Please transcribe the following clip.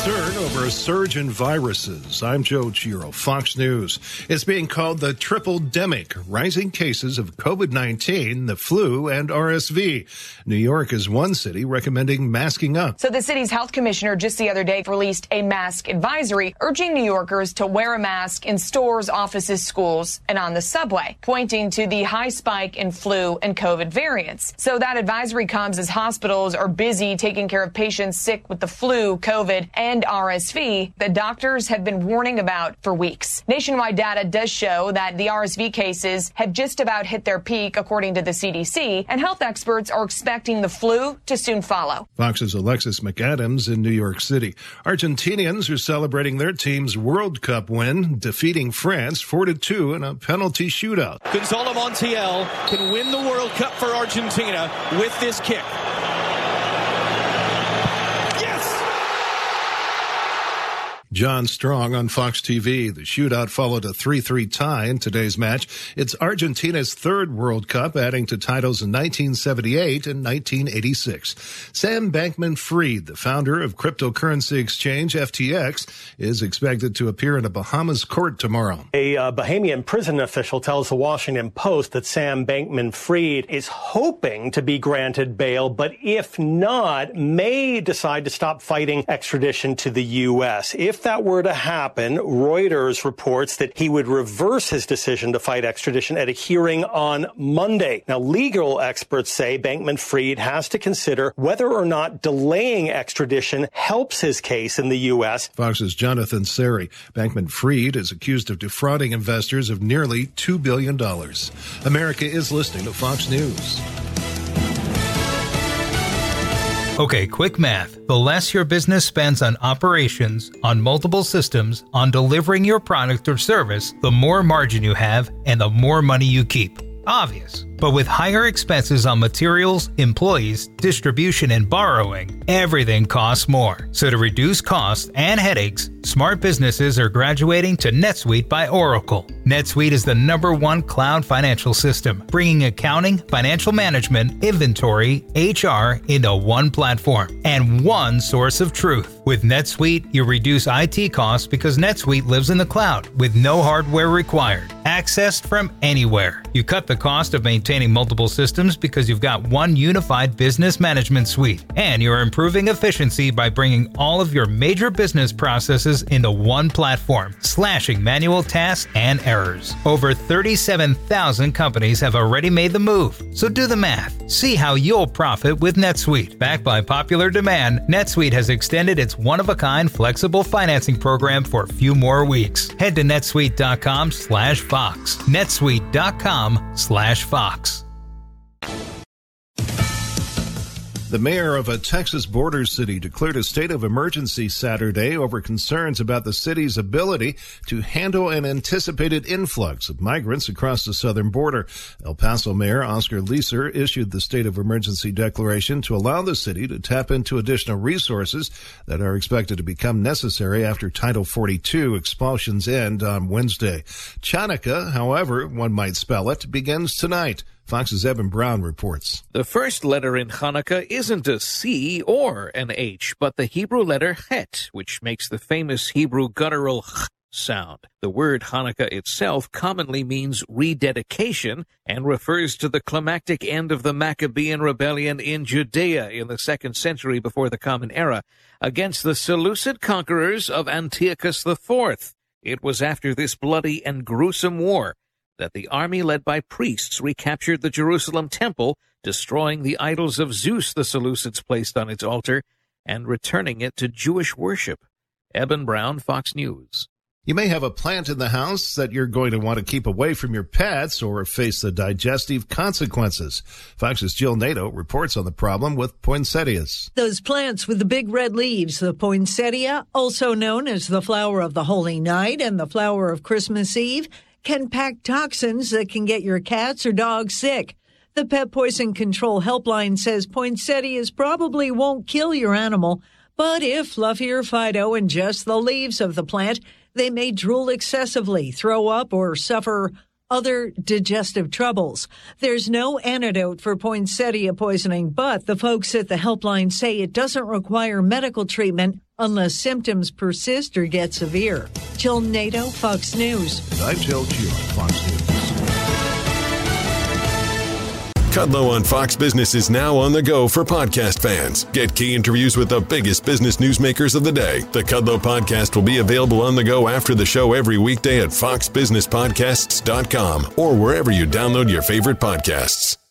concern over a surge in viruses. I'm Joe Giro, Fox News. It's being called the triple-demic, rising cases of COVID-19, the flu, and RSV. New York is one city recommending masking up. So the city's health commissioner just the other day released a mask advisory, urging New Yorkers to wear a mask in stores, offices, schools, and on the subway, pointing to the high spike in flu and COVID variants. So that advisory comes as hospitals are busy taking care of patients sick with the flu, COVID, and RSV that doctors have been warning about for weeks. Nationwide data does show that the RSV cases have just about hit their peak, according to the CDC, and health experts are expecting the flu to soon follow. Fox's Alexis McAdams in New York City. Argentinians are celebrating their team's World Cup win, defeating France 4-2 in a penalty shootout. Gonzalo Montiel can win the World Cup for Argentina with this kick. John Strong on Fox TV. The shootout followed a 3-3 tie in today's match. It's Argentina's third World Cup, adding to titles in 1978 and 1986. Sam Bankman-Fried, the founder of cryptocurrency exchange FTX, is expected to appear in a Bahamas court tomorrow. A Bahamian prison official tells the Washington Post that Sam Bankman-Fried is hoping to be granted bail, but if not, may decide to stop fighting extradition to the U.S. If that were to happen, Reuters reports that he would reverse his decision to fight extradition at a hearing on Monday. Now, legal experts say Bankman-Fried has to consider whether or not delaying extradition helps his case in the U.S. Fox's Jonathan Seri. Bankman-Fried is accused of defrauding investors of nearly $2 billion. America is listening to Fox News. Okay, quick math. The less your business spends on operations, on multiple systems, on delivering your product or service, the more margin you have and the more money you keep. Obvious. But with higher expenses on materials, employees, distribution, and borrowing, everything costs more. So to reduce costs and headaches, smart businesses are graduating to NetSuite by Oracle. NetSuite is the #1 cloud financial system, bringing accounting, financial management, inventory, HR into one platform and one source of truth. With NetSuite, you reduce IT costs because NetSuite lives in the cloud with no hardware required, accessed from anywhere. You cut the cost of maintaining multiple systems because you've got one unified business management suite, and you're improving efficiency by bringing all of your major business processes into one platform, slashing manual tasks and errors. Over 37,000 companies have already made the move, so do the math. See how you'll profit with NetSuite. Backed by popular demand, NetSuite has extended its one-of-a-kind flexible financing program for a few more weeks. Head to netsuite.com/Fox. netsuite.com/Fox. The mayor of a Texas border city declared a state of emergency Saturday over concerns about the city's ability to handle an anticipated influx of migrants across the southern border. El Paso Mayor Oscar Leeser issued the state of emergency declaration to allow the city to tap into additional resources that are expected to become necessary after Title 42 expulsions end on Wednesday. Chanukah, however one might spell it, begins tonight. Fox's Evan Brown reports. The first letter in Hanukkah isn't a C or an H, but the Hebrew letter Het, which makes the famous Hebrew guttural ch sound. The word Hanukkah itself commonly means rededication and refers to the climactic end of the Maccabean rebellion in Judea in the 2nd century before the Common Era against the Seleucid conquerors of Antiochus IV. It was after this bloody and gruesome war that the army led by priests recaptured the Jerusalem temple, destroying the idols of Zeus the Seleucids placed on its altar, and returning it to Jewish worship. Eben Brown, Fox News. You may have a plant in the house that you're going to want to keep away from your pets or face the digestive consequences. Fox's Jill Nato reports on the problem with poinsettias. Those plants with the big red leaves, the poinsettia, also known as the flower of the Holy Night and the flower of Christmas Eve, can pack toxins that can get your cats or dogs sick. The Pet Poison Control Helpline says poinsettias probably won't kill your animal, but if Fluffy or Fido ingest the leaves of the plant, they may drool excessively, throw up, or suffer other digestive troubles. There's no antidote for poinsettia poisoning, but the folks at the helpline say it doesn't require medical treatment unless symptoms persist or get severe. Jill Nato, Fox News. And I'm Jill Q on Fox News. Kudlow on Fox Business is now on the go for podcast fans. Get key interviews with the biggest business newsmakers of the day. The Kudlow podcast will be available on the go after the show every weekday at foxbusinesspodcasts.com or wherever you download your favorite podcasts.